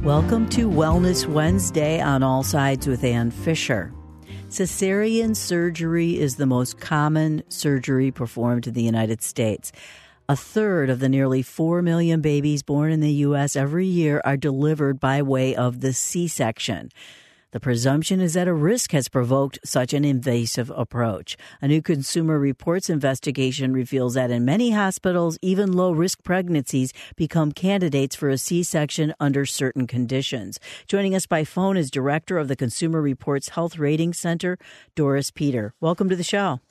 Welcome to Wellness Wednesday on All Sides with Ann Fisher. Cesarean surgery is the most common surgery performed in the United States. A third of the nearly 4 million babies born in the U.S. every year are delivered by way of the C-section. The presumption is that a risk has provoked such an invasive approach. A new Consumer Reports investigation reveals that in many hospitals, even low-risk pregnancies become candidates for a C-section under certain conditions. Joining us by phone is Director of the Consumer Reports Health Rating Center, Doris Peter. Welcome to the show.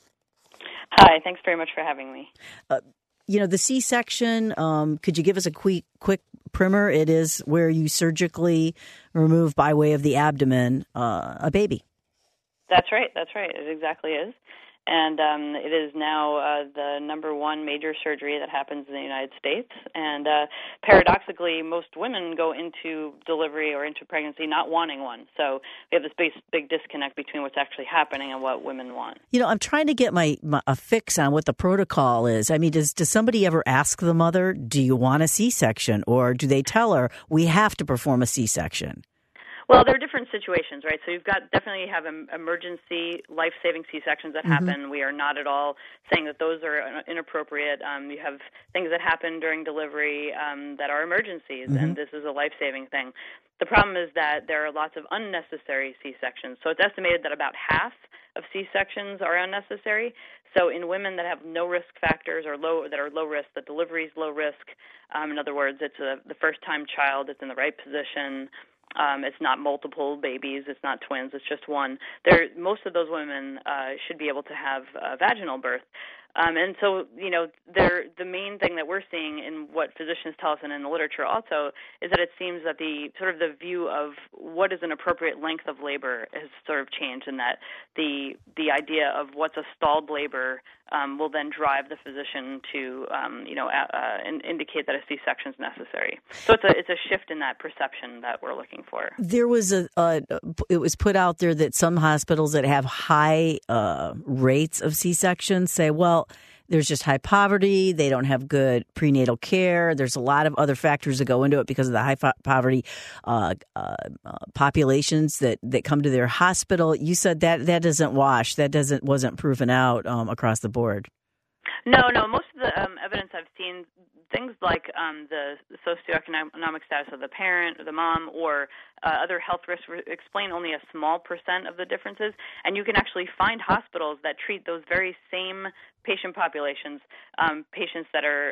Hi, thanks very much for having me. The C-section, could you give us a quick primer? It is where you surgically remove by way of the abdomen a baby. That's right. It exactly is. And it is now the number one major surgery that happens in the United States. And paradoxically, most women go into delivery or into pregnancy not wanting one. So we have this big disconnect between what's actually happening and what women want. I'm trying to get a fix on what the protocol is. I mean, does somebody ever ask the mother, do you want a C-section? Or do they tell her, we have to perform a C-section? Well, there are different situations, right? So you've definitely have emergency life-saving C-sections that happen. We are not at all saying that those are inappropriate. You have things that happen during delivery that are emergencies, and this is a life-saving thing. The problem is that there are lots of unnecessary C-sections. So it's estimated that about half of C-sections are unnecessary. So in women that have no risk factors or that are low risk, the delivery is low risk. In other words, it's the first-time child, it's in the right position. It's not multiple babies. It's not twins. It's just one. Most of those women should be able to have vaginal birth. And so, the main thing that we're seeing in what physicians tell us and in the literature also is that it seems that the view of what is an appropriate length of labor has sort of changed, and that the idea of what's a stalled labor will then drive the physician to, indicate that a C-section is necessary. So it's a shift in that perception that we're looking for. There was it was put out there that some hospitals that have high rates of C-sections say, well, there's just high poverty. They don't have good prenatal care. There's a lot of other factors that go into it because of the high poverty populations that come to their hospital. You said that doesn't wash. That wasn't proven out across the board. No. Most of the evidence I've seen, things like the socioeconomic status of the parent or the mom or other health risks explain only a small percent of the differences. And you can actually find hospitals that treat those very same patient populations, patients that are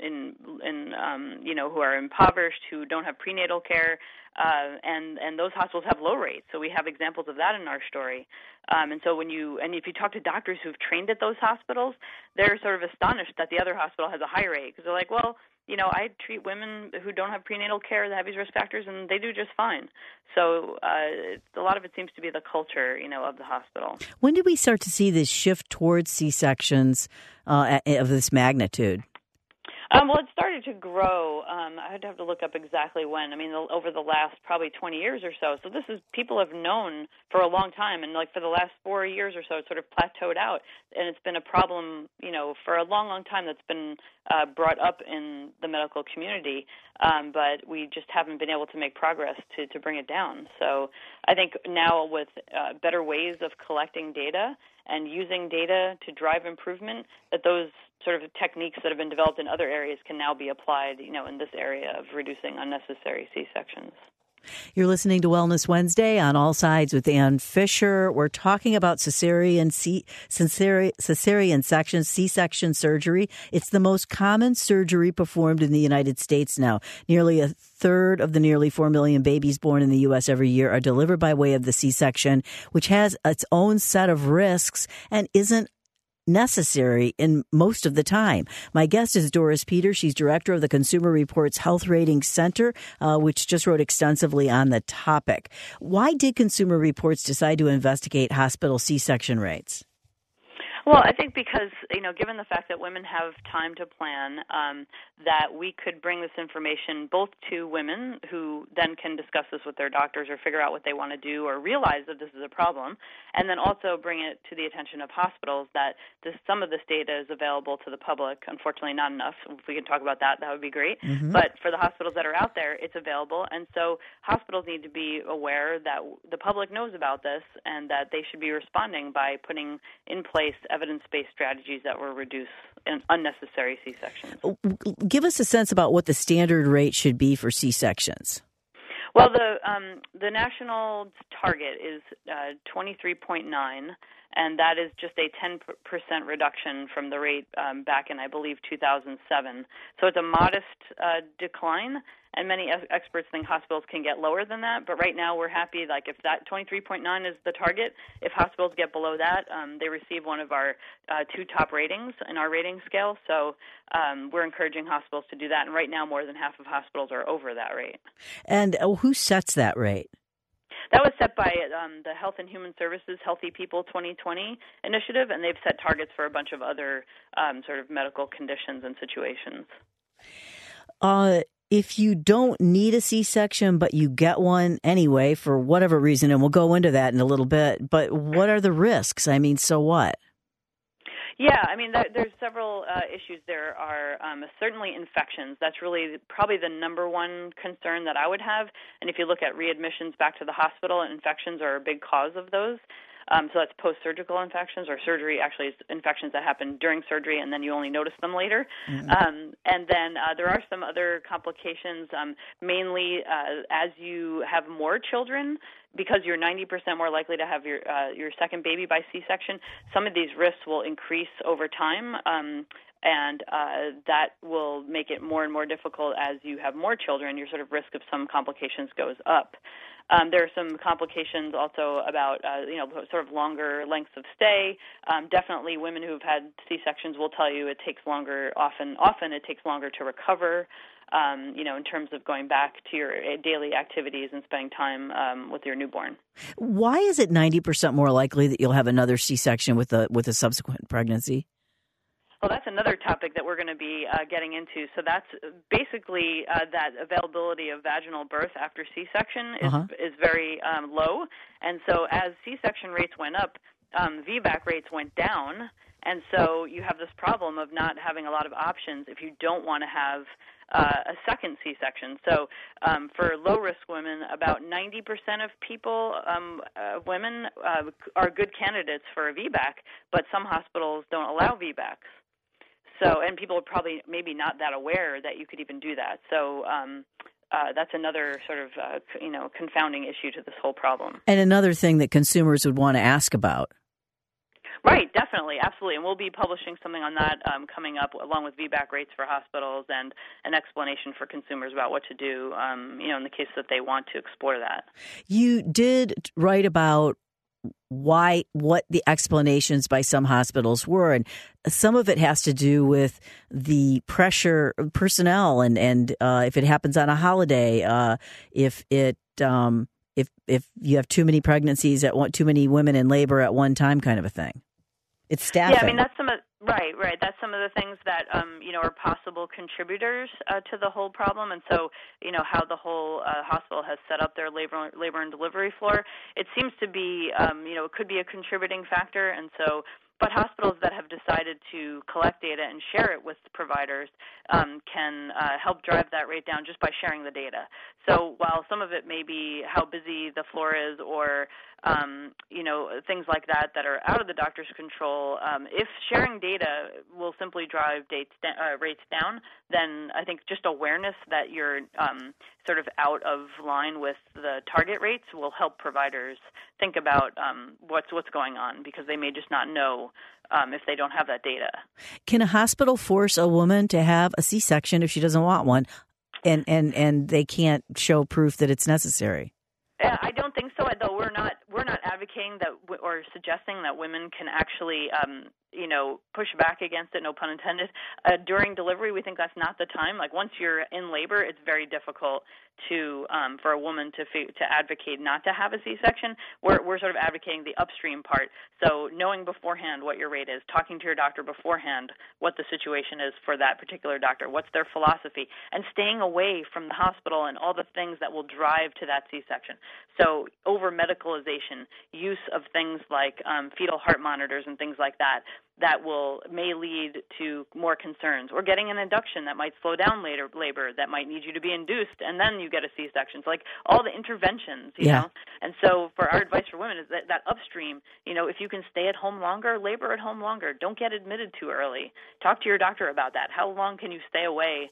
who are impoverished, who don't have prenatal care, and those hospitals have low rates. So we have examples of that in our story. And so if you talk to doctors who've trained at those hospitals, they're sort of astonished that the other hospital has a high rate, because they're like, well, I treat women who don't have prenatal care that have these risk factors, and they do just fine. So a lot of it seems to be the culture, of the hospital. When did we start to see this shift towards C-sections of this magnitude? Well, it started to grow. I'd have to look up exactly when. I mean, over the last probably 20 years or so. So people have known for a long time, and for the last 4 years or so, it sort of plateaued out, and it's been a problem, for a long, long time that's been brought up in the medical community, but we just haven't been able to make progress to bring it down. So I think now with better ways of collecting data and using data to drive improvement, that those sort of techniques that have been developed in other areas can now be applied, in this area of reducing unnecessary C-sections. You're listening to Wellness Wednesday on All Sides with Ann Fisher. We're talking about cesarean section, C-section surgery. It's the most common surgery performed in the United States now. Nearly a third of the nearly 4 million babies born in the U.S. every year are delivered by way of the C-section, which has its own set of risks and isn't necessary in most of the time. My guest is Doris Peter. She's director of the Consumer Reports Health Rating Center, which just wrote extensively on the topic. Why did Consumer Reports decide to investigate hospital C-section rates? Well, I think because, given the fact that women have time to plan, that we could bring this information both to women who then can discuss this with their doctors or figure out what they want to do or realize that this is a problem, and then also bring it to the attention of hospitals that some of this data is available to the public. Unfortunately, not enough. If we can talk about that, that would be great. Mm-hmm. But for the hospitals that are out there, it's available, and so hospitals need to be aware that the public knows about this and that they should be responding by putting in place evidence-based strategies that will reduce unnecessary C-sections. Give us a sense about what the standard rate should be for C-sections. Well, the national target is 23.9, and that is just a 10% reduction from the rate back in, I believe, 2007. So it's a modest decline, and many experts think hospitals can get lower than that. But right now we're happy, if that 23.9 is the target, if hospitals get below that, they receive one of our 2 top ratings in our rating scale. So we're encouraging hospitals to do that. And right now more than half of hospitals are over that rate. And who sets that rate? That was set by the Health and Human Services Healthy People 2020 initiative, and they've set targets for a bunch of other sort of medical conditions and situations. If you don't need a C-section, but you get one anyway for whatever reason, and we'll go into that in a little bit, but what are the risks? I mean, so what? Yeah, there's several issues. There are certainly infections. That's really probably the number one concern that I would have. And if you look at readmissions back to the hospital, infections are a big cause of those. So that's post-surgical infections, or surgery actually is infections that happen during surgery and then you only notice them later. Mm-hmm. And then there are some other complications, mainly as you have more children, because you're 90% more likely to have your second baby by C-section. Some of these risks will increase over time, and that will make it more and more difficult as you have more children. Your sort of risk of some complications goes up. There are some complications also about, sort of longer lengths of stay. Definitely women who've had C-sections will tell you it takes longer, often it takes longer to recover, in terms of going back to your daily activities and spending time with your newborn. Why is it 90% more likely that you'll have another C-section with a subsequent pregnancy? Well, that's another topic that we're going to be getting into. So that's basically that availability of vaginal birth after C-section is very low. And so as C-section rates went up, VBAC rates went down. And so you have this problem of not having a lot of options if you don't want to have a second C-section. So for low-risk women, about 90% of people, women, are good candidates for a VBAC, but some hospitals don't allow VBACs. So, and people are probably maybe not that aware that you could even do that. So that's another sort of, confounding issue to this whole problem. And another thing that consumers would want to ask about. Right, definitely, absolutely. And we'll be publishing something on that coming up, along with VBAC rates for hospitals and an explanation for consumers about what to do, in the case that they want to explore that. You did write about what the explanations by some hospitals were, and some of it has to do with the pressure of personnel and if it happens on a holiday, if you have too many pregnancies too many women in labor at one time, kind of a thing. It's staffing. Yeah, that's some of right. That's some of the things that are possible contributors to the whole problem, and so how the whole hospital has set up their labor and delivery floor. It seems to be it could be a contributing factor, and so. But hospitals that have decided to collect data and share it with providers can help drive that rate down just by sharing the data. So while some of it may be how busy the floor is or things like that are out of the doctor's control, if sharing data will simply drive rates down, then I think just awareness that you're sort of out of line with the target rates will help providers think about what's going on, because they may just not know if they don't have that data. Can a hospital force a woman to have a C-section if she doesn't want one, and they can't show proof that it's necessary? I don't think so. Though we're not advocating that or suggesting that women can actually push back against it, no pun intended, during delivery. We think that's not the time. Like once you're in labor, it's very difficult to for a woman to advocate not to have a C-section. We're sort of advocating the upstream part. So knowing beforehand what your rate is, talking to your doctor beforehand what the situation is for that particular doctor, what's their philosophy, and staying away from the hospital and all the things that will drive to that C-section. So over-medicalization, use of things like fetal heart monitors and things like that may lead to more concerns, or getting an induction that might slow down later labor, that might need you to be induced, and then you get a C-section. So like all the interventions, you know. And so for our advice for women is that upstream, if you can stay at home longer, labor at home longer. Don't get admitted too early. Talk to your doctor about that. How long can you stay away?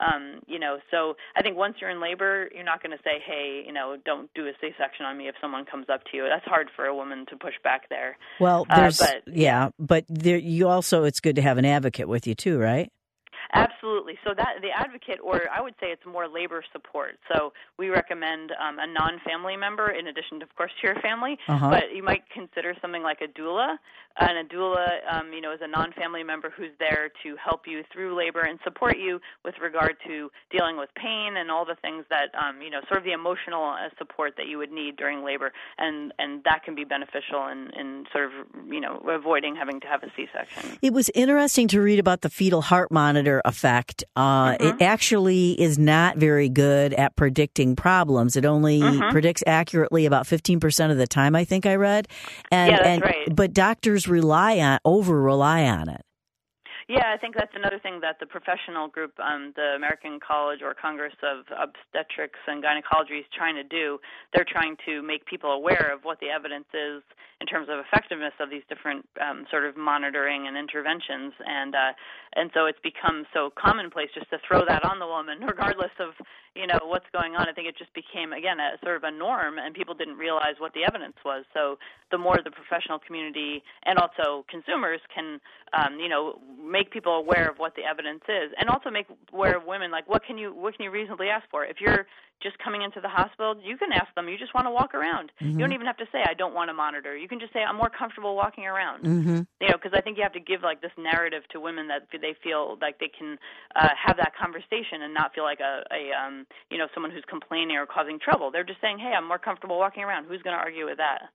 So I think once you're in labor, you're not going to say, hey, don't do a C-section on me if someone comes up to you. That's hard for a woman to push back there. Well, but you also, it's good to have an advocate with you too, right? Absolutely. So that the advocate, or I would say it's more labor support. So we recommend a non-family member in addition, of course, to your family. But you might consider something like a doula. And a doula, is a non-family member who's there to help you through labor and support you with regard to dealing with pain and all the things that, sort of the emotional support that you would need during labor. And that can be beneficial in sort of, avoiding having to have a C-section. It was interesting to read about the fetal heart monitor effect. It actually is not very good at predicting problems. It only predicts accurately about 15% of the time, I think I read. That's right. But doctors rely on it. Yeah, I think that's another thing that the professional group, the American College or Congress of Obstetrics and Gynecology is trying to do. They're trying to make people aware of what the evidence is in terms of effectiveness of these different sort of monitoring and interventions, and so it's become so commonplace just to throw that on the woman, regardless of what's going on. I think it just became, again, a sort of a norm, and people didn't realize what the evidence was. So the more the professional community and also consumers can, make people aware of what the evidence is, and also make aware of women, like what can you reasonably ask for? If you're just coming into the hospital, you can ask them, you just want to walk around. You don't even have to say, I don't want to monitor. You can just say, I'm more comfortable walking around. Because I think you have to give like this narrative to women that they feel like they can have that conversation and not feel like someone who's complaining or causing trouble. They're just saying, hey, I'm more comfortable walking around. Who's going to argue with that?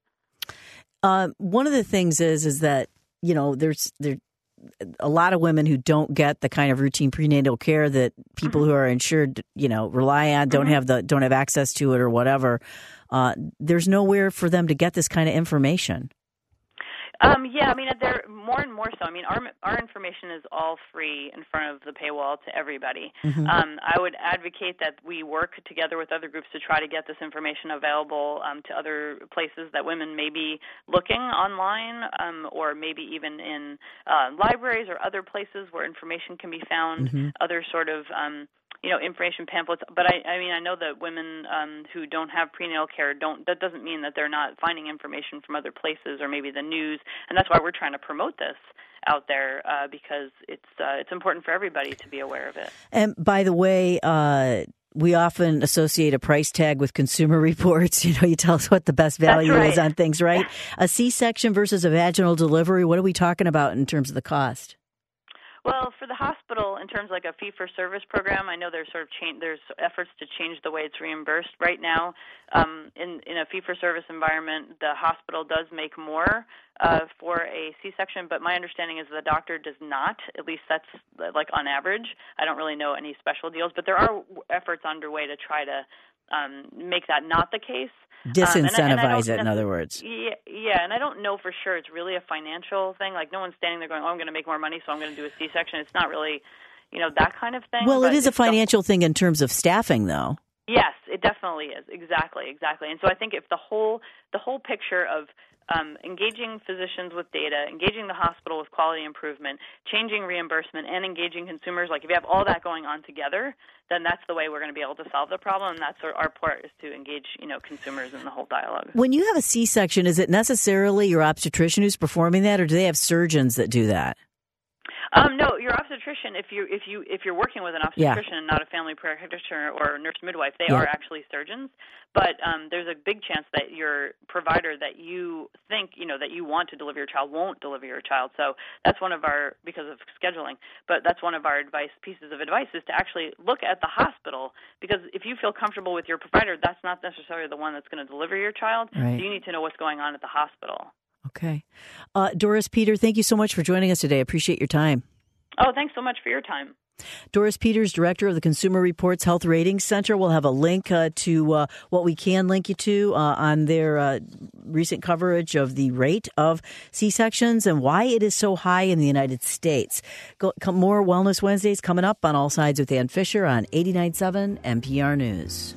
One of the things is that, there's a lot of women who don't get the kind of routine prenatal care that people who are insured, rely on, don't have access to it or whatever. There's nowhere for them to get this kind of information. They're more and more so. Our information is all free in front of the paywall to everybody. I would advocate that we work together with other groups to try to get this information available to other places that women may be looking online, or maybe even in libraries or other places where information can be found, other sort of information pamphlets. But I know that women who don't have prenatal care that doesn't mean that they're not finding information from other places or maybe the news, and that's why we're trying to promote this out there because it's important for everybody to be aware of it. And by the way, we often associate a price tag with Consumer Reports. You tell us what the best value is on things, right? A C-section versus a vaginal delivery, what are we talking about in terms of the cost? Well, for the hospital, in terms of like a fee-for-service program, I know there's there's efforts to change the way it's reimbursed. Right now, in a fee-for-service environment, the hospital does make more for a C-section, but my understanding is the doctor does not. At least that's like on average. I don't really know any special deals, but there are efforts underway to try to make that not the case. Disincentivize it, in other words. Yeah, and I don't know for sure it's really a financial thing. Like no one's standing there going, I'm going to make more money, so I'm going to do a C-section. It's not really, that kind of thing. Well, it is a financial thing in terms of staffing, though. Yes, it definitely is. Exactly. And so I think if the whole picture of engaging physicians with data, engaging the hospital with quality improvement, changing reimbursement, and engaging consumers, like if you have all that going on together, then that's the way we're going to be able to solve the problem, and that's our part is to engage, consumers in the whole dialogue. When you have a C-section, is it necessarily your obstetrician who's performing that, or do they have surgeons that do that? No, your obstetrician. If you're working with an obstetrician and not a family practitioner or a nurse midwife, they are actually surgeons. But there's a big chance that your provider that you think that you want to deliver your child won't deliver your child. So that's one of our, because of scheduling. But that's one of our pieces of advice is to actually look at the hospital, because if you feel comfortable with your provider, that's not necessarily the one that's going to deliver your child. Right. So you need to know what's going on at the hospital. Okay. Doris Peter, thank you so much for joining us today. I appreciate your time. Oh, thanks so much for your time. Doris Peters, director of the Consumer Reports Health Ratings Center. We'll have a link to what we can link you to on their recent coverage of the rate of C-sections and why it is so high in the United States. More Wellness Wednesdays coming up on All Sides with Ann Fisher on 89.7 NPR News.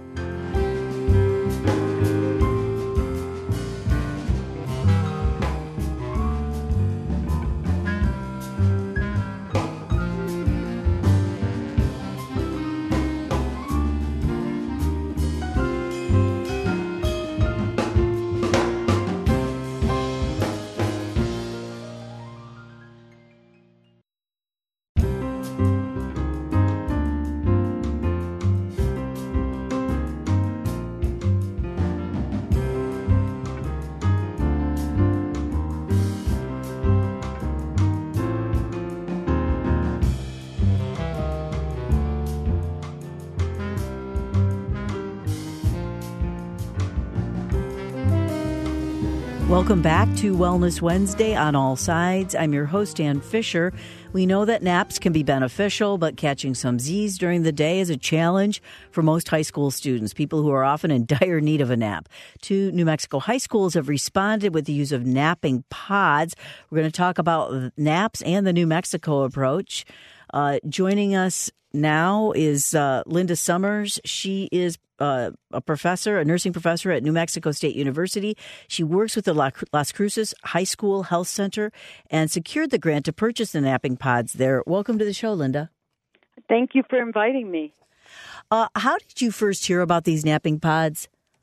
Welcome back to Wellness Wednesday on All Sides. I'm your host, Ann Fisher. We know that naps can be beneficial, but catching some Z's during the day is a challenge for most high school students, people who are often in dire need of a nap. 2 New Mexico high schools have responded with the use of napping pods. We're going to talk about naps and the New Mexico approach. Joining us now is Linda Summers. She is a nursing professor at New Mexico State University. She works with the Las Cruces High School Health Center and secured the grant to purchase the napping pods there. Welcome to the show, Linda. Thank you for inviting me. How did you first hear about these napping pods?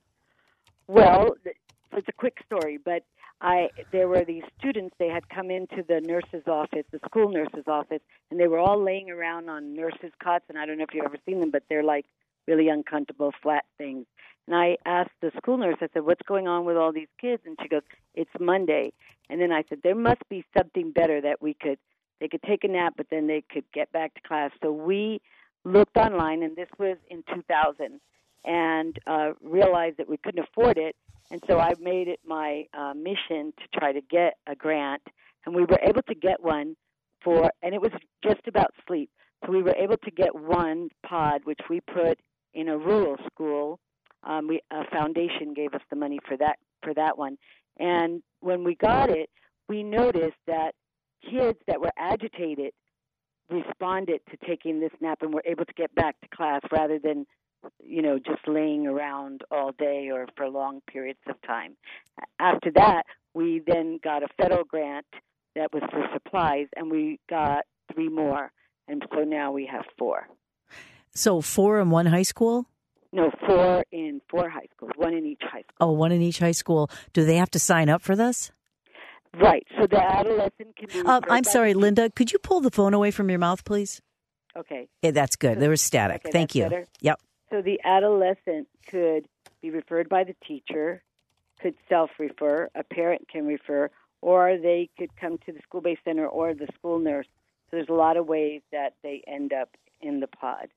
Well, it's a quick story, but there were these students, they had come into the nurse's office, the school nurse's office, and they were all laying around on nurses' cots, and I don't know if you've ever seen them, but they're like really uncomfortable, flat things. And I asked the school nurse, I said, what's going on with all these kids? And she goes, it's Monday. And then I said, there must be something better that they could take a nap, but then they could get back to class. So we looked online, and this was in 2000, and realized that we couldn't afford it. And so I made it my mission to try to get a grant, and we were able to get one and it was just about sleep. So we were able to get one pod, which we put in a rural school. A foundation gave us the money for that one. And when we got it, we noticed that kids that were agitated responded to taking this nap and were able to get back to class rather than just laying around all day or for long periods of time. After that, we then got a federal grant that was for supplies, and we got 3 more. And so now we have 4. So 4 in one high school? No, 4 in 4 high schools, 1 in each high school. Oh, 1 in each high school. Do they have to sign up for this? Right. So the adolescent can be... I'm sorry, Linda. Could you pull the phone away from your mouth, please? Okay. Yeah, that's good. There was static. Okay, Thank you. Better? Yep. So the adolescent could be referred by the teacher, could self-refer, a parent can refer, or they could come to the school-based center or the school nurse. So there's a lot of ways that they end up in the pod.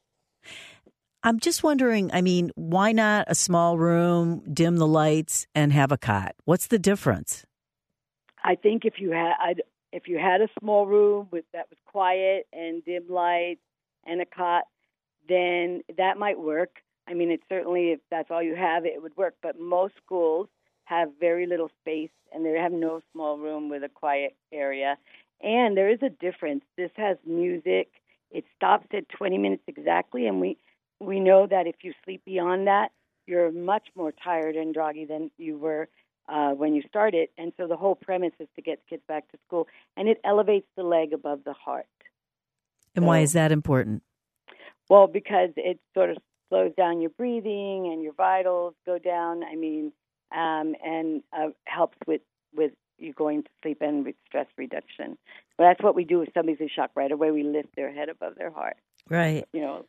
I'm just wondering, why not a small room, dim the lights, and have a cot? What's the difference? I think if you had a small room that was quiet and dim lights and a cot, then that might work. It's certainly, if that's all you have, it would work. But most schools have very little space, and they have no small room with a quiet area. And there is a difference. This has music. It stops at 20 minutes exactly, and we know that if you sleep beyond that, you're much more tired and groggy than you were when you started. And so the whole premise is to get kids back to school, and it elevates the leg above the heart. And why is that important? Well, because it sort of slows down your breathing and your vitals go down. And helps with you going to sleep and with stress reduction. Well, that's what we do if somebody's in shock. Right away, we lift their head above their heart. Right.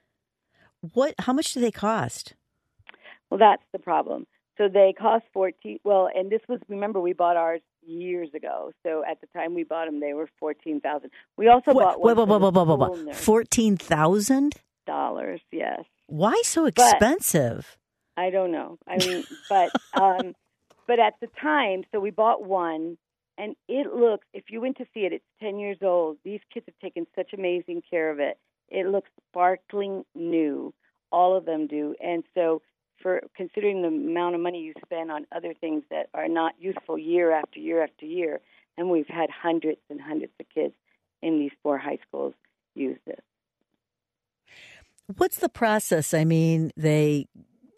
How much do they cost? Well, that's the problem. So they cost $14. Well, and this was, remember, we bought ours years ago. So at the time we bought them, they were $14,000. We also bought one. $14,000? Yes. Why so expensive? I don't know. I mean, but at the time, so we bought one, and it looks. If you went to see it, it's 10 years old. These kids have taken such amazing care of it. It looks sparkling new. All of them do, and so. For considering the amount of money you spend on other things that are not useful year after year after year, and we've had hundreds and hundreds of kids in these 4 high schools use this. What's the process? I mean, they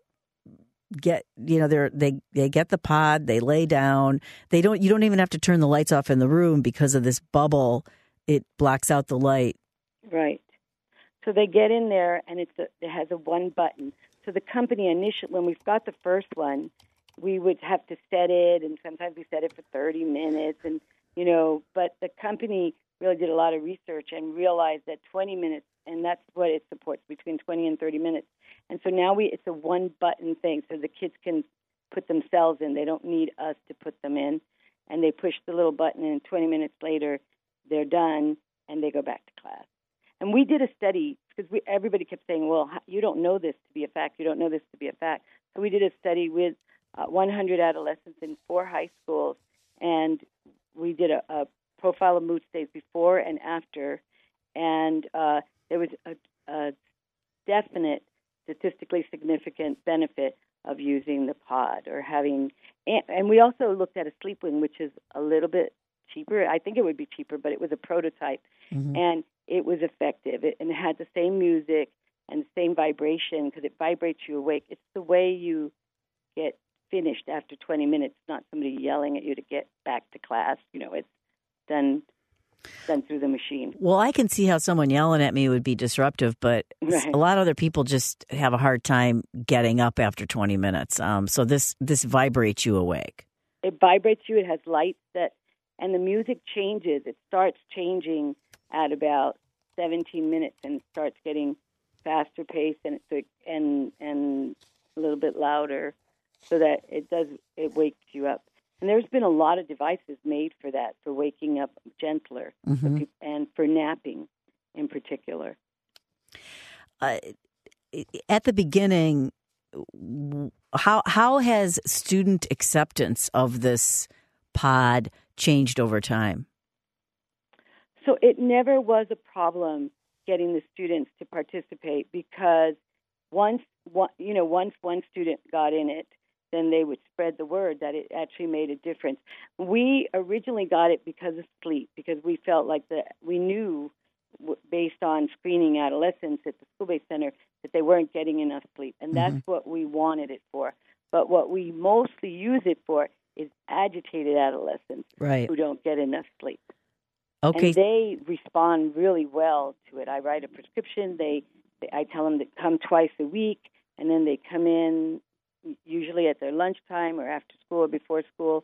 get they get the pod, they lay down. You don't even have to turn the lights off in the room because of this bubble. It blocks out the light. Right. So they get in there, and it has a one button. So the company initially, when we got the first one, we would have to set it, and sometimes we set it for 30 minutes, and but the company really did a lot of research and realized that 20 minutes, and that's what it supports, between 20 and 30 minutes. And so now it's a one-button thing, so the kids can put themselves in. They don't need us to put them in, and they push the little button, and 20 minutes later, they're done, and they go back to class. And we did a study, because everybody kept saying, well, you don't know this to be a fact. You don't know this to be a fact. So we did a study with 100 adolescents in 4 high schools, and we did a profile of mood states before and after, and there was a definite statistically significant benefit of using the pod or having, and we also looked at a sleep wing, which is a little bit cheaper. I think it would be cheaper, but it was a prototype, and it was effective. And it had the same music and the same vibration because it vibrates you awake. It's the way you get finished after 20 minutes, not somebody yelling at you to get back to class. It's done through the machine. Well, I can see how someone yelling at me would be disruptive, but a lot of other people just have a hard time getting up after 20 minutes. So this vibrates you awake. It vibrates you. It has lights and the music changes. It starts changing at about 17 minutes and starts getting faster paced and a little bit louder, so that it wakes you up. And there's been a lot of devices made for that, for waking up gentler, and for napping in particular. At the beginning, how has student acceptance of this pod changed over time? So it never was a problem getting the students to participate, because once one student got in it, then they would spread the word that it actually made a difference. We originally got it because of sleep, because we felt like we knew, based on screening adolescents at the school-based center, that they weren't getting enough sleep, and that's what we wanted it for. But what we mostly use it for is agitated adolescents who don't get enough sleep. Okay. And they respond really well to it. I write a prescription. I tell them to come twice a week, and then they come in usually at their lunchtime or after school or before school.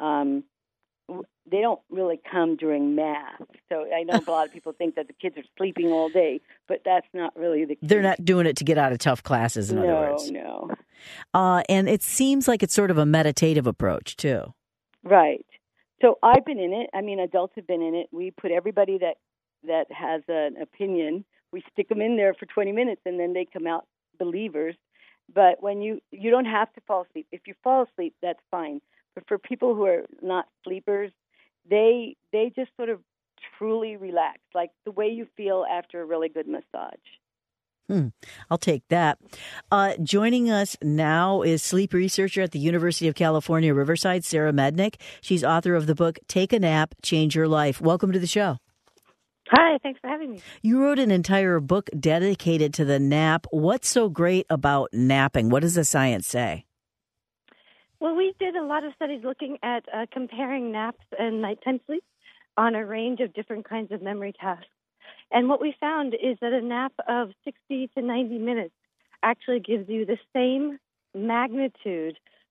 They don't really come during math. So I know a lot of people think that the kids are sleeping all day, but that's not really the case. They're not doing it to get out of tough classes, in other words. No. And it seems like it's sort of a meditative approach, too. Right. So I've been in it. I mean, adults have been in it. We put everybody that has an opinion, we stick them in there for 20 minutes, and then they come out believers. But when you don't have to fall asleep. If you fall asleep, that's fine. But for people who are not sleepers, they just sort of truly relax, like the way you feel after a really good massage. I'll take that. Joining us now is sleep researcher at the University of California, Riverside, Sarah Mednick. She's author of the book, Take a Nap, Change Your Life. Welcome to the show. Hi, thanks for having me. You wrote an entire book dedicated to the nap. What's so great about napping? What does the science say? Well, we did a lot of studies looking at comparing naps and nighttime sleep on a range of different kinds of memory tasks. And what we found is that a nap of 60 to 90 minutes actually gives you the same magnitude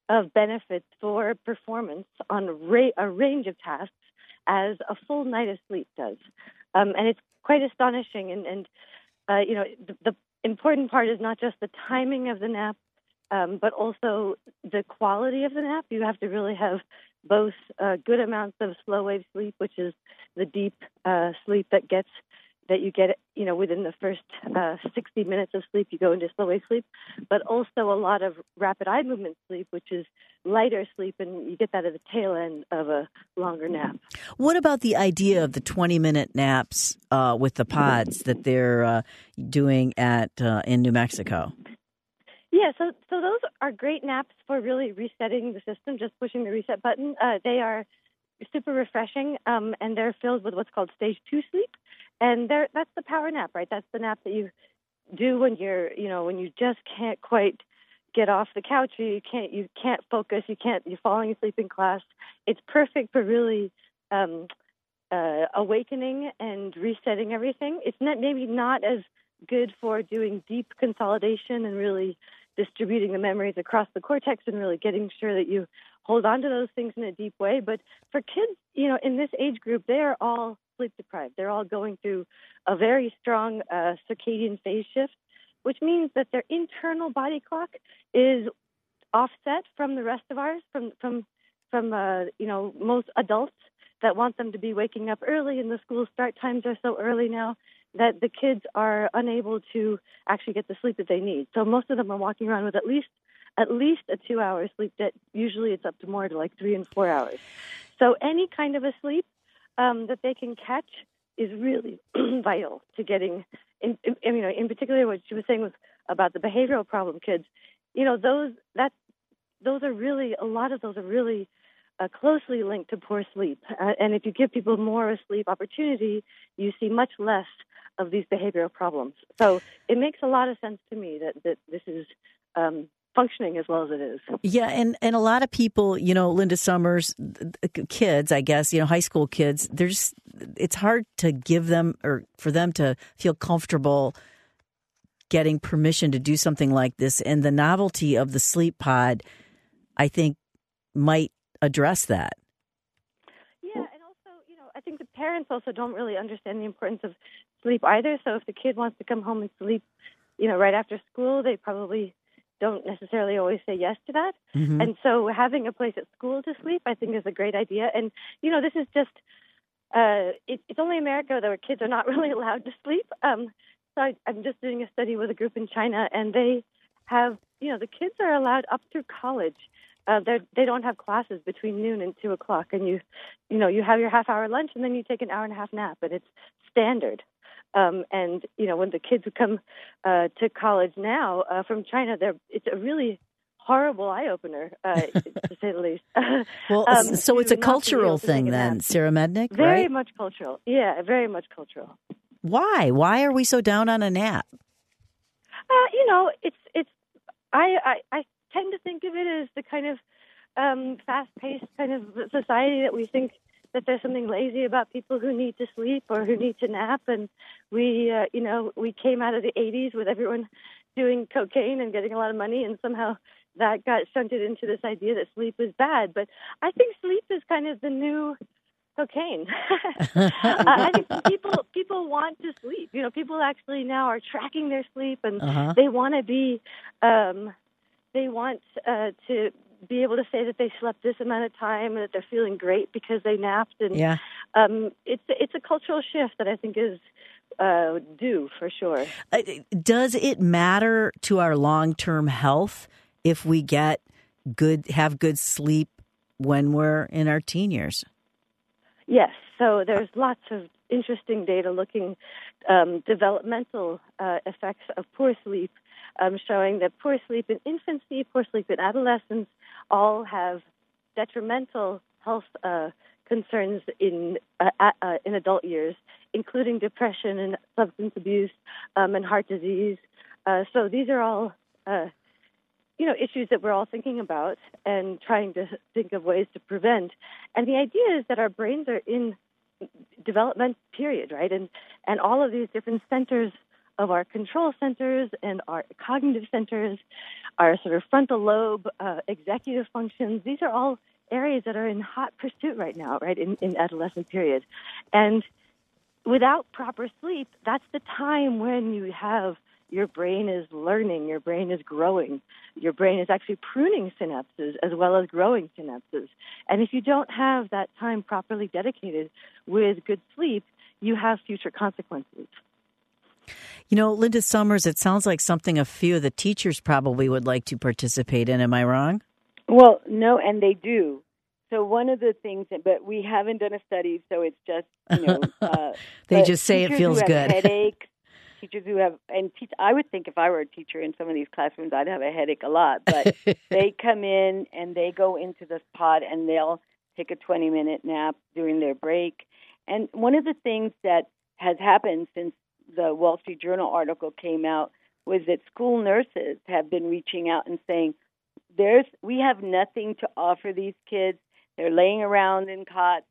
of benefits for performance on a range of tasks as a full night of sleep does. And it's quite astonishing. And the important part is not just the timing of the nap, but also the quality of the nap. You have to really have both good amounts of slow wave sleep, which is the deep sleep that you get, within the first 60 minutes of sleep, you go into slow wave sleep, but also a lot of rapid eye movement sleep, which is lighter sleep, and you get that at the tail end of a longer nap. What about the idea of the 20-minute naps with the pods that they're doing in New Mexico? Yeah, so those are great naps for really resetting the system, just pushing the reset button. They are super refreshing, and they're filled with what's called stage 2 sleep. And that's the power nap, right? That's the nap that you do when when you just can't quite get off the couch, or you can't focus, you're falling asleep in class. It's perfect for really awakening and resetting everything. It's maybe not as good for doing deep consolidation and really distributing the memories across the cortex and really getting sure that you hold on to those things in a deep way. But for kids, in this age group, they are all sleep deprived. They're all going through a very strong circadian phase shift, which means that their internal body clock is offset from the rest of ours, from most adults that want them to be waking up early, and the school start times are so early now that the kids are unable to actually get the sleep that they need. So most of them are walking around with at least a 2-hour sleep debt. Usually it's up to more to like 3 and 4 hours. So any kind of a sleep that they can catch is really vital to getting, in particular what she was saying was about the behavioral problem kids. Those are really, a lot of those are really closely linked to poor sleep. And if you give people more sleep opportunity, you see much less of these behavioral problems. So it makes a lot of sense to me that this is functioning as well as it is. Yeah, and a lot of people, Linda Summers, kids, I guess, high school kids, it's hard to give them or for them to feel comfortable getting permission to do something like this. And the novelty of the sleep pod, I think, might address that. Yeah, and also, I think the parents also don't really understand the importance of sleep either. So if the kid wants to come home and sleep, right after school, they probably don't necessarily always say yes to that. Mm-hmm. And so having a place at school to sleep, I think, is a great idea. And, this is just, it's only America where kids are not really allowed to sleep. So I'm just doing a study with a group in China, and they have, the kids are allowed up through college. They don't have classes between noon and 2 o'clock, and you have your half-hour lunch, and then you take an hour-and-a-half nap, and it's standard. And when the kids come to college now from China, it's a really horrible eye-opener, to say the least. Well, so it's a cultural thing then, Sarah Mednick, very right? much cultural. Yeah, very much cultural. Why? Why are we so down on a nap? I tend to think of it as the kind of fast-paced kind of society that we think that there's something lazy about people who need to sleep or who need to nap. And we came out of the 80s with everyone doing cocaine and getting a lot of money, and somehow that got shunted into this idea that sleep is bad. But I think sleep is kind of the new cocaine. I think people want to sleep. People actually now are tracking their sleep, and they want to be, they want to be able to say that they slept this amount of time and that they're feeling great because they napped. And yeah. It's a cultural shift that I think is due for sure. Does it matter to our long-term health if we have good sleep when we're in our teen years? Yes. So there's lots of interesting data looking developmental effects of poor sleep, showing that poor sleep in infancy, poor sleep in adolescence, all have detrimental health concerns in adult years, including depression and substance abuse and heart disease. So these are all issues that we're all thinking about and trying to think of ways to prevent. And the idea is that our brains are in development period, right? And all of these different centers of our control centers and our cognitive centers our sort of frontal lobe, executive functions. These are all areas that are in hot pursuit right now, right, in adolescent period. And without proper sleep, that's the time when you have your brain is learning, your brain is growing, your brain is actually pruning synapses as well as growing synapses. And if you don't have that time properly dedicated with good sleep, you have future consequences. You know, Linda Summers, it sounds like something a few of the teachers probably would like to participate in. Am I wrong? Well, no, and they do. So one of the things, but we haven't done a study, so it's just, they just say it feels good. Headaches, teachers who have, I would think if I were a teacher in some of these classrooms, I'd have a headache a lot. But they come in and they go into this pod and they'll take a 20-minute nap during their break. And one of the things that has happened since the Wall Street Journal article came out was that school nurses have been reaching out and saying, we have nothing to offer these kids. They're laying around in cots.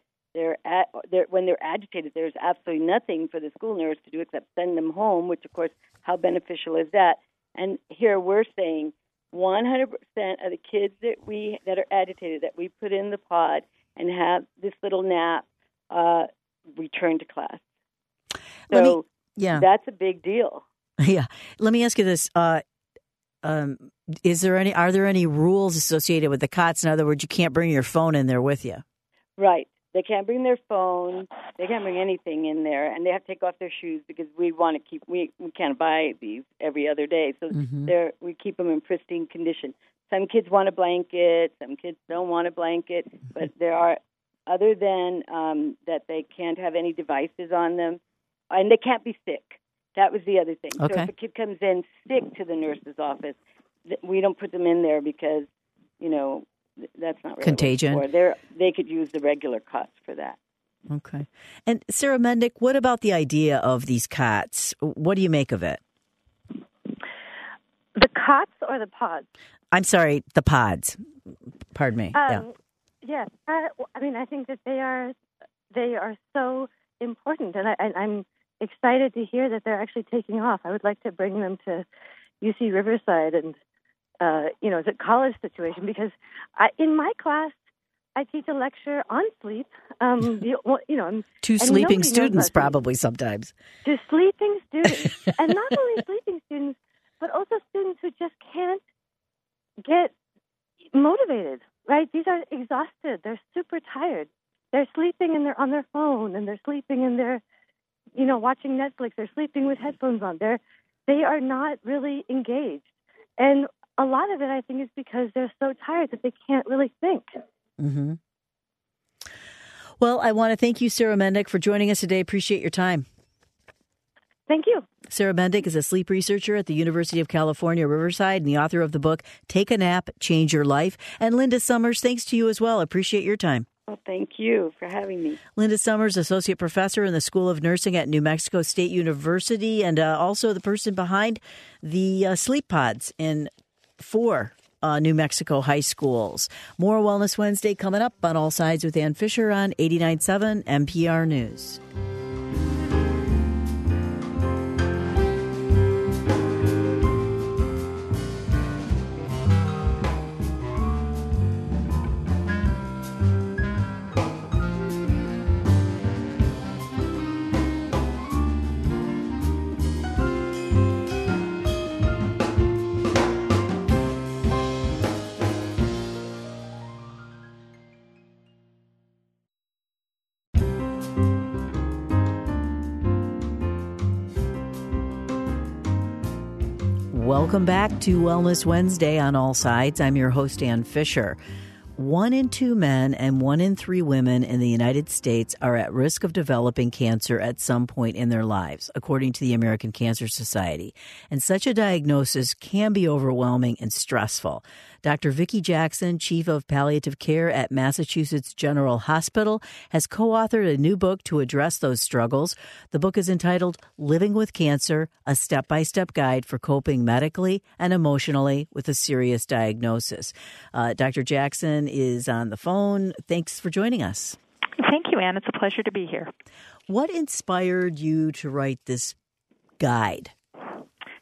When they're agitated, there's absolutely nothing for the school nurse to do except send them home, which, of course, how beneficial is that? And here we're saying 100% of the kids that are agitated, that we put in the pod and have this little nap, return to class. So that's a big deal. Yeah. Let me ask you this. Are there any rules associated with the cots? In other words, you can't bring your phone in there with you. Right. They can't bring their phone. They can't bring anything in there, and they have to take off their shoes because we want to keep. We can't buy these every other day, so we keep them in pristine condition. Some kids want a blanket. Some kids don't want a blanket, but there are other than that they can't have any devices on them, and they can't be sick. That was the other thing. Okay. So if a kid comes in sick to the nurse's office, we don't put them in there because, that's not really contagion. They could use the regular cots for that. Okay. And Sarah Mendick, what about the idea of these cots? What do you make of it? The cots or the pods? I'm sorry, the pods. Pardon me. Yeah. I think that they are so important, and I'm excited to hear that they're actually taking off. I would like to bring them to UC Riverside and, it's a college situation because in my class, I teach a lecture on sleep. To sleeping students probably sometimes. To sleeping students. And not only sleeping students, but also students who just can't get motivated, right? These are exhausted. They're super tired. They're sleeping and they're on their phone and they're sleeping and they're watching Netflix. They're sleeping with headphones on. They are not really engaged. And a lot of it, I think, is because they're so tired that they can't really think. Mm-hmm. Well, I want to thank you, Sarah Mendick, for joining us today. Appreciate your time. Thank you. Sarah Mendick is a sleep researcher at the University of California, Riverside, and the author of the book, Take a Nap, Change Your Life. And Linda Summers, thanks to you as well. Appreciate your time. Well, thank you for having me. Linda Summers, Associate Professor in the School of Nursing at New Mexico State University, and also the person behind the sleep pods in 4 New Mexico high schools. More Wellness Wednesday coming up on All Sides with Ann Fisher on 89.7 NPR News. Welcome back to Wellness Wednesday on All Sides. I'm your host, Ann Fisher. 1 in 2 men and 1 in 3 women in the United States are at risk of developing cancer at some point in their lives, according to the American Cancer Society. And such a diagnosis can be overwhelming and stressful. Dr. Vicki Jackson, Chief of Palliative Care at Massachusetts General Hospital, has co-authored a new book to address those struggles. The book is entitled Living with Cancer, a Step-by-Step Guide for Coping Medically and Emotionally with a Serious Diagnosis. Dr. Jackson is on the phone. Thanks for joining us. Thank you, Ann. It's a pleasure to be here. What inspired you to write this guide?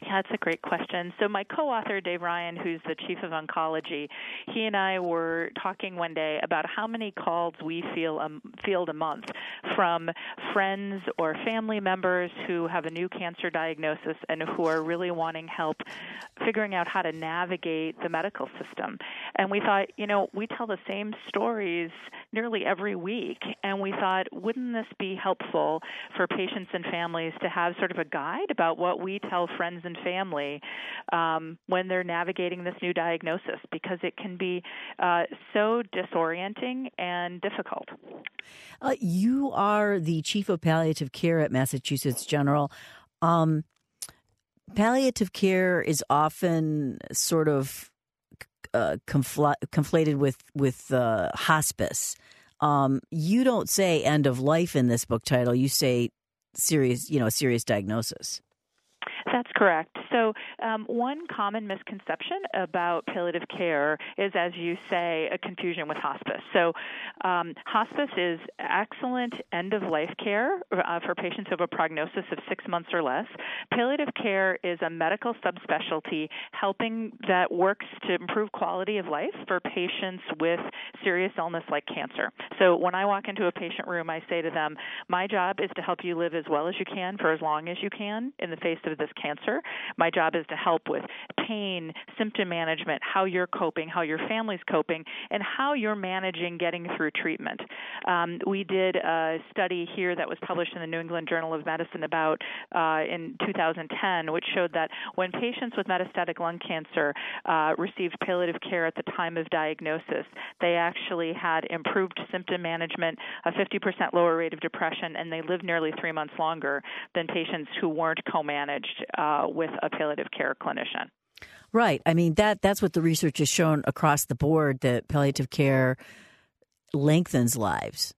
Yeah, that's a great question. So my co-author, Dave Ryan, who's the chief of oncology, he and I were talking one day about how many calls we field a month from friends or family members who have a new cancer diagnosis and who are really wanting help figuring out how to navigate the medical system. And we thought, we tell the same stories nearly every week, and we thought, wouldn't this be helpful for patients and families to have sort of a guide about what we tell friends and family when they're navigating this new diagnosis, because it can be so disorienting and difficult. You are the chief of palliative care at Massachusetts General. Palliative care is often sort of conflated with hospice. You don't say end of life in this book title. You say serious diagnosis. That's correct. So one common misconception about palliative care is, as you say, a confusion with hospice. So hospice is excellent end-of-life care for patients who have a prognosis of 6 months or less. Palliative care is a medical subspecialty that works to improve quality of life for patients with serious illness like cancer. So when I walk into a patient room, I say to them, my job is to help you live as well as you can for as long as you can in the face of this cancer. My job is to help with pain, symptom management, how you're coping, how your family's coping, and how you're managing getting through treatment. We did a study here that was published in the New England Journal of Medicine about in 2010, which showed that when patients with metastatic lung cancer received palliative care at the time of diagnosis, they actually had improved symptom management, a 50% lower rate of depression, and they lived nearly 3 months longer than patients who weren't co-managed with a palliative care clinician. Right. I mean, that's what the research has shown across the board, that palliative care lengthens lives.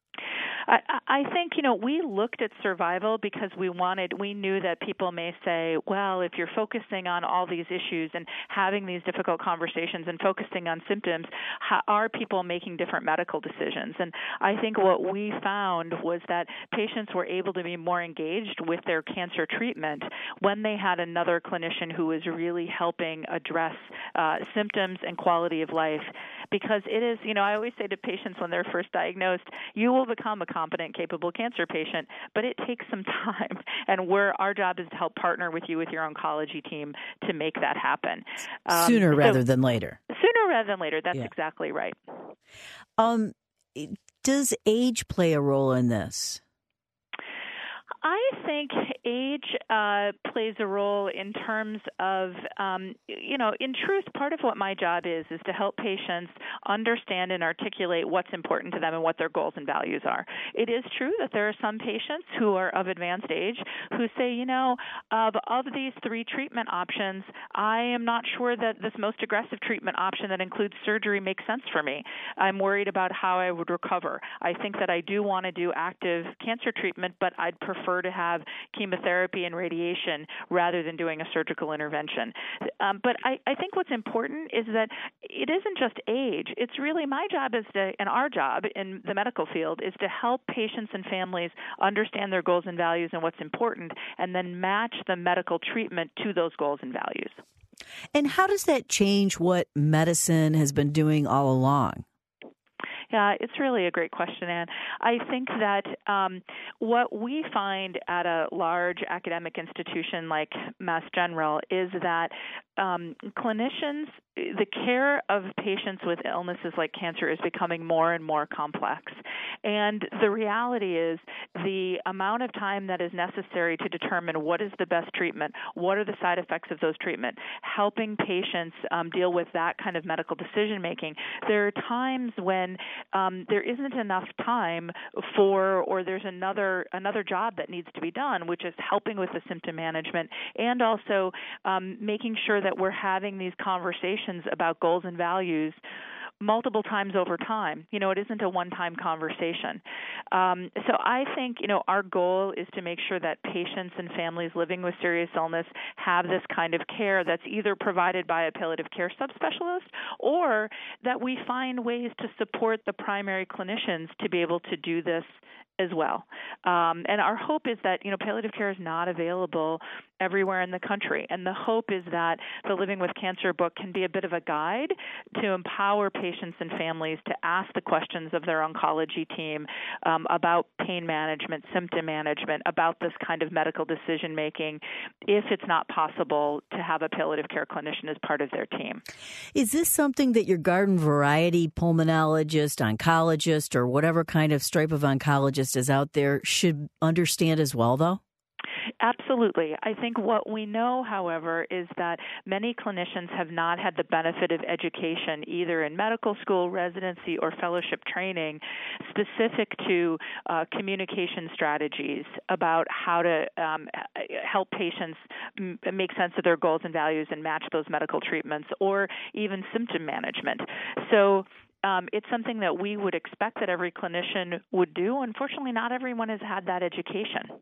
I think, we looked at survival because we knew that people may say, well, if you're focusing on all these issues and having these difficult conversations and focusing on symptoms, are people making different medical decisions? And I think what we found was that patients were able to be more engaged with their cancer treatment when they had another clinician who was really helping address symptoms and quality of life. Because it is, I always say to patients when they're first diagnosed, you will become a competent, capable cancer patient, but it takes some time. And our job is to help partner with you with your oncology team to make that happen. Sooner rather than later. Sooner rather than later. That's exactly right. Does age play a role in this? I think age plays a role in terms of, in truth, part of what my job is to help patients understand and articulate what's important to them and what their goals and values are. It is true that there are some patients who are of advanced age who say, of these 3 treatment options, I am not sure that this most aggressive treatment option that includes surgery makes sense for me. I'm worried about how I would recover. I think that I do want to do active cancer treatment, but I'd prefer to have chemotherapy and radiation rather than doing a surgical intervention. But I think what's important is that it isn't just age. It's really my job and our job in the medical field is to help patients and families understand their goals and values and what's important, and then match the medical treatment to those goals and values. And how does that change what medicine has been doing all along? Yeah, it's really a great question, Anne. I think that what we find at a large academic institution like Mass General is that clinicians, the care of patients with illnesses like cancer is becoming more and more complex. And the reality is the amount of time that is necessary to determine what is the best treatment, what are the side effects of those treatment, helping patients deal with that kind of medical decision making. There are times when there isn't enough time or there's another job that needs to be done, which is helping with the symptom management and also making sure that we're having these conversations about goals and values multiple times over time. It isn't a one-time conversation. So I think, our goal is to make sure that patients and families living with serious illness have this kind of care that's either provided by a palliative care subspecialist or that we find ways to support the primary clinicians to be able to do this as well. And our hope is that, palliative care is not available everywhere in the country. And the hope is that the Living with Cancer book can be a bit of a guide to empower patients and families to ask the questions of their oncology team about pain management, symptom management, about this kind of medical decision making if it's not possible to have a palliative care clinician as part of their team. Is this something that your garden variety pulmonologist, oncologist, or whatever kind of stripe of oncologist is out there should understand as well, though? Absolutely. I think what we know, however, is that many clinicians have not had the benefit of education either in medical school, residency, or fellowship training specific to communication strategies about how to help patients make sense of their goals and values and match those medical treatments, or even symptom management. So it's something that we would expect that every clinician would do. Unfortunately, not everyone has had that education.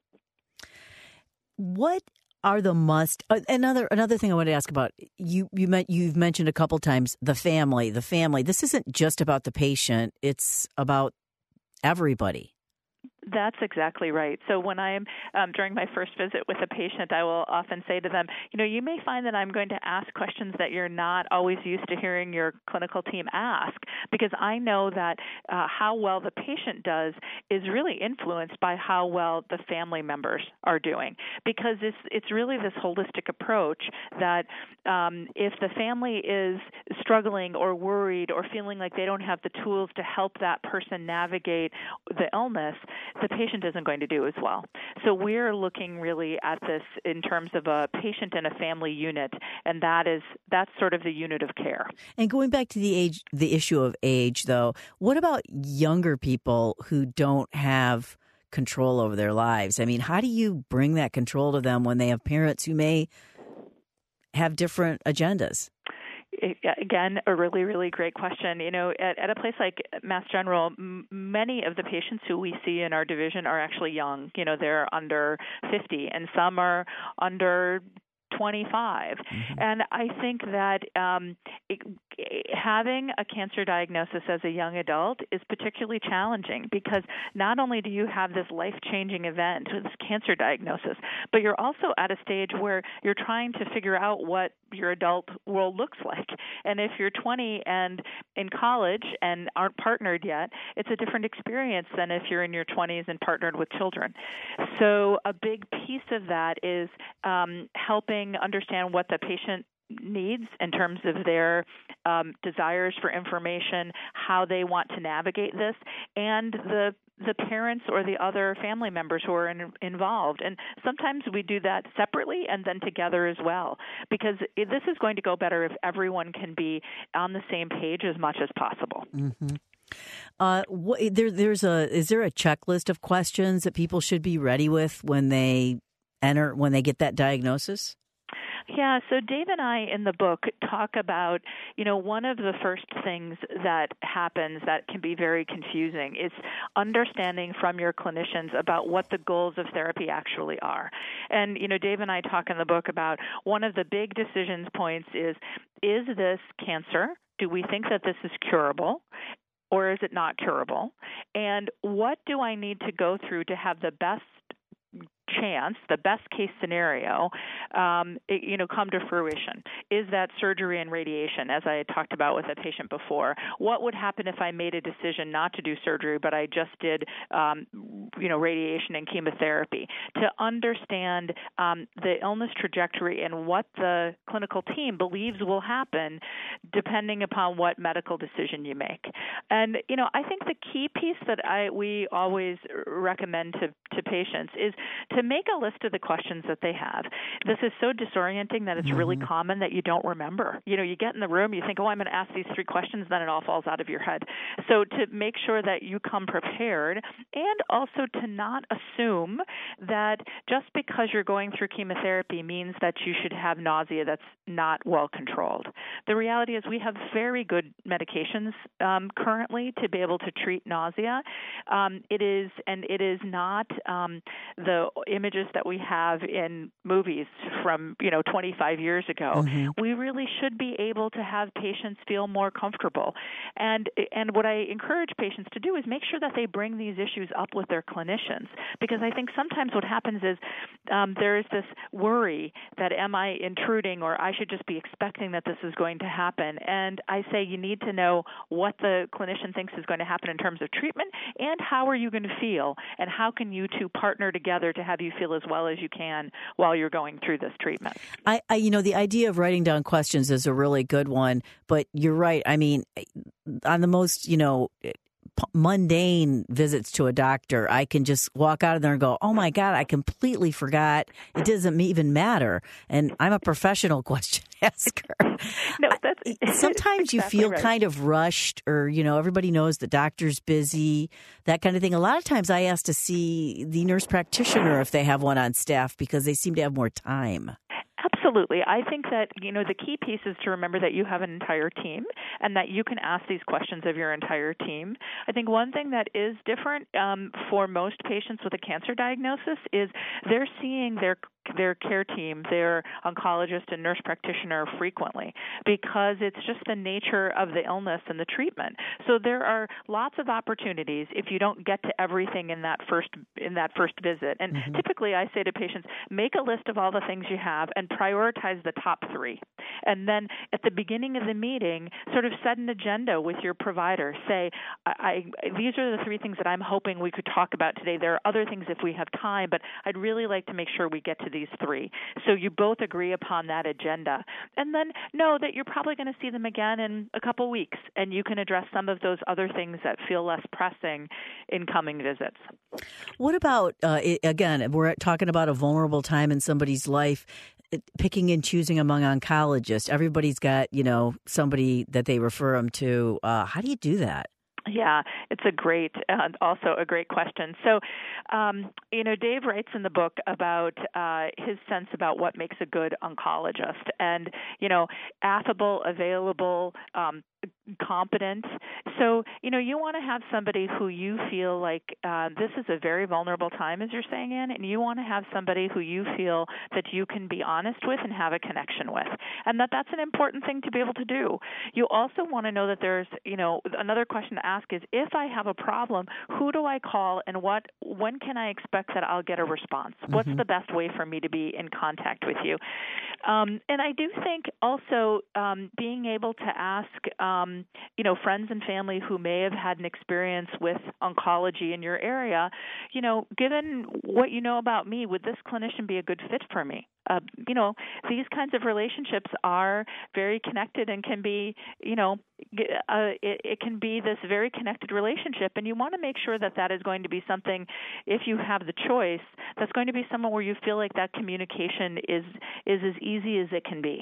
What are the must? Another thing I want to ask about. You've mentioned a couple times the family. This isn't just about the patient; it's about everybody. That's exactly right. So when I'm during my first visit with a patient, I will often say to them, you may find that I'm going to ask questions that you're not always used to hearing your clinical team ask, because I know that how well the patient does is really influenced by how well the family members are doing, because it's really this holistic approach that if the family is struggling or worried or feeling like they don't have the tools to help that person navigate the illness, the patient isn't going to do as well. So we're looking really at this in terms of a patient and a family unit, and that's sort of the unit of care. And going back to the issue of age, though, what about younger people who don't have control over their lives? I mean, how do you bring that control to them when they have parents who may have different agendas? Again, a really, really great question. At a place like Mass General, many of the patients who we see in our division are actually young. They're under 50, and some are under 25. Mm-hmm. And I think that having a cancer diagnosis as a young adult is particularly challenging, because not only do you have this life-changing event, this cancer diagnosis, but you're also at a stage where you're trying to figure out what your adult world looks like. And if you're 20 and in college and aren't partnered yet, it's a different experience than if you're in your 20s and partnered with children. So a big piece of that is helping understand what the patient needs in terms of their desires for information, how they want to navigate this, and the parents or the other family members who are involved. And sometimes we do that separately and then together as well, because this is going to go better if everyone can be on the same page as much as possible. Mm-hmm. Is there a checklist of questions that people should be ready with when they get that diagnosis? Yeah, so Dave and I in the book talk about, one of the first things that happens that can be very confusing is understanding from your clinicians about what the goals of therapy actually are. And, Dave and I talk in the book about one of the big decisions points is this cancer? Do we think that this is curable? Or is it not curable? And what do I need to go through to have the best chance, the best case scenario, come to fruition? Is that surgery and radiation, as I had talked about with a patient before? What would happen if I made a decision not to do surgery, but I just did, radiation and chemotherapy? To understand the illness trajectory and what the clinical team believes will happen depending upon what medical decision you make. And, I think the key piece that we always recommend to patients is to make a list of the questions that they have. This is so disorienting that it's really common that you don't remember. You get in the room, you think, I'm going to ask these 3 questions, then it all falls out of your head. So to make sure that you come prepared, and also to not assume that just because you're going through chemotherapy means that you should have nausea that's not well controlled. The reality is we have very good medications currently to be able to treat nausea. It is not the images that we have in movies from 25 years ago. We really should be able to have patients feel more comfortable. And what I encourage patients to do is make sure that they bring these issues up with their clinicians, because I think sometimes what happens is there is this worry that am I intruding, or I should just be expecting that this is going to happen. And I say you need to know what the clinician thinks is going to happen in terms of treatment, and how are you going to feel, and how can you two partner together to have you feel as well as you can while you're going through this treatment. The idea of writing down questions is a really good one, but you're right. I mean, on the most, mundane visits to a doctor, I can just walk out of there and go, oh my God, I completely forgot. It doesn't even matter. And I'm a professional question asker. No, that's sometimes you exactly feel right. kind of rushed, or, everybody knows the doctor's busy, that kind of thing. A lot of times I ask to see the nurse practitioner if they have one on staff, because they seem to have more time. Absolutely. I think that, the key piece is to remember that you have an entire team and that you can ask these questions of your entire team. I think one thing that is different for most patients with a cancer diagnosis is they're seeing their care team, their oncologist and nurse practitioner frequently, because it's just the nature of the illness and the treatment. So there are lots of opportunities if you don't get to everything in that first visit. And typically I say to patients, make a list of all the things you have and prioritize the top 3. And then at the beginning of the meeting, sort of set an agenda with your provider. Say, these are the 3 things that I'm hoping we could talk about today. There are other things if we have time, but I'd really like to make sure we get to these 3. So you both agree upon that agenda. And then know that you're probably going to see them again in a couple weeks, and you can address some of those other things that feel less pressing in coming visits. What about, again, we're talking about a vulnerable time in somebody's life, picking and choosing among oncologists. Everybody's got, somebody that they refer them to. How do you do that? Yeah, it's also a great question. So, Dave writes in the book about his sense about what makes a good oncologist, and, affable, available, competent. So, you want to have somebody who you feel like this is a very vulnerable time, as you're saying, Ann, and you want to have somebody who you feel that you can be honest with and have a connection with, and that's an important thing to be able to do. You also want to know that there's, another question to ask is, if I have a problem, who do I call, and when can I expect that I'll get a response? What's the best way for me to be in contact with you? And I do think also being able to ask friends and family who may have had an experience with oncology in your area, given what you know about me, would this clinician be a good fit for me? These kinds of relationships are very connected and can be, it can be this very connected relationship. And you want to make sure that is going to be something, if you have the choice, that's going to be someone where you feel like that communication is as easy as it can be.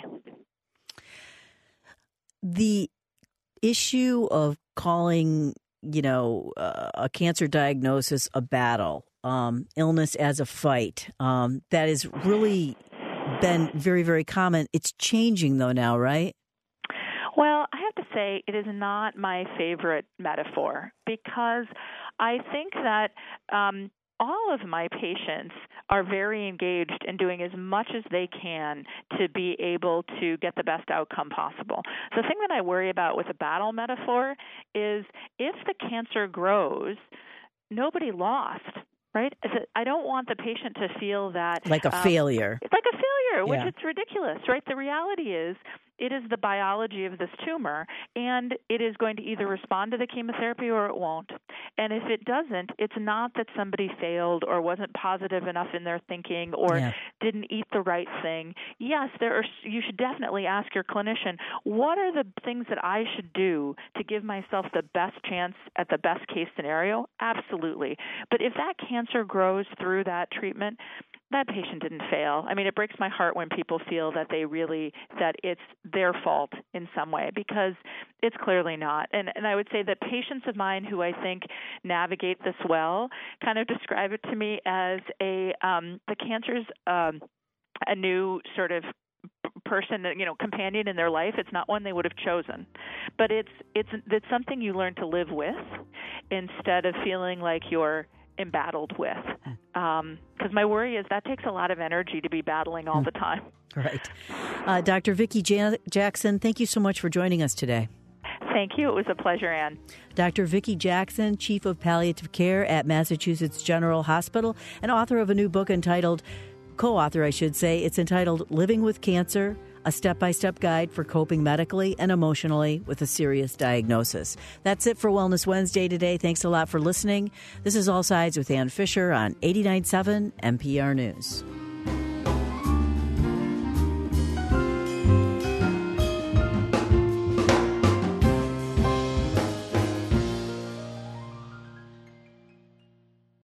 The issue of calling, a cancer diagnosis a battle, illness as a fight, that has really been very, very common. It's changing, though, now, right? Well, I have to say it is not my favorite metaphor, because I think that all of my patients are very engaged in doing as much as they can to be able to get the best outcome possible. The thing that I worry about with a battle metaphor is if the cancer grows, nobody lost. Right? I don't want the patient to feel that like a failure. Like a failure, which Yeah. is ridiculous, right? The reality is it is the biology of this tumor, and it is going to either respond to the chemotherapy or it won't. And if it doesn't, it's not that somebody failed or wasn't positive enough in their thinking or didn't eat the right thing. Yes, you should definitely ask your clinician, what are the things that I should do to give myself the best chance at the best case scenario? Absolutely. But if that cancer grows through that treatment, that patient didn't fail. I mean, it breaks my heart when people feel that that it's their fault in some way, because it's clearly not. And I would say that patients of mine who I think navigate this well kind of describe it to me as the cancer's a new sort of person, companion in their life. It's not one they would have chosen, but it's something you learn to live with instead of feeling like you're embattled with. Because my worry is that takes a lot of energy to be battling all the time. Right. Dr. Vicki Jackson, thank you so much for joining us today. Thank you. It was a pleasure, Ann. Dr. Vicki Jackson, Chief of Palliative Care at Massachusetts General Hospital, and author of a new book co-author, I should say. It's entitled Living with Cancer, a step-by-step guide for coping medically and emotionally with a serious diagnosis. That's it for Wellness Wednesday today. Thanks a lot for listening. This is All Sides with Ann Fisher on 89.7 NPR News.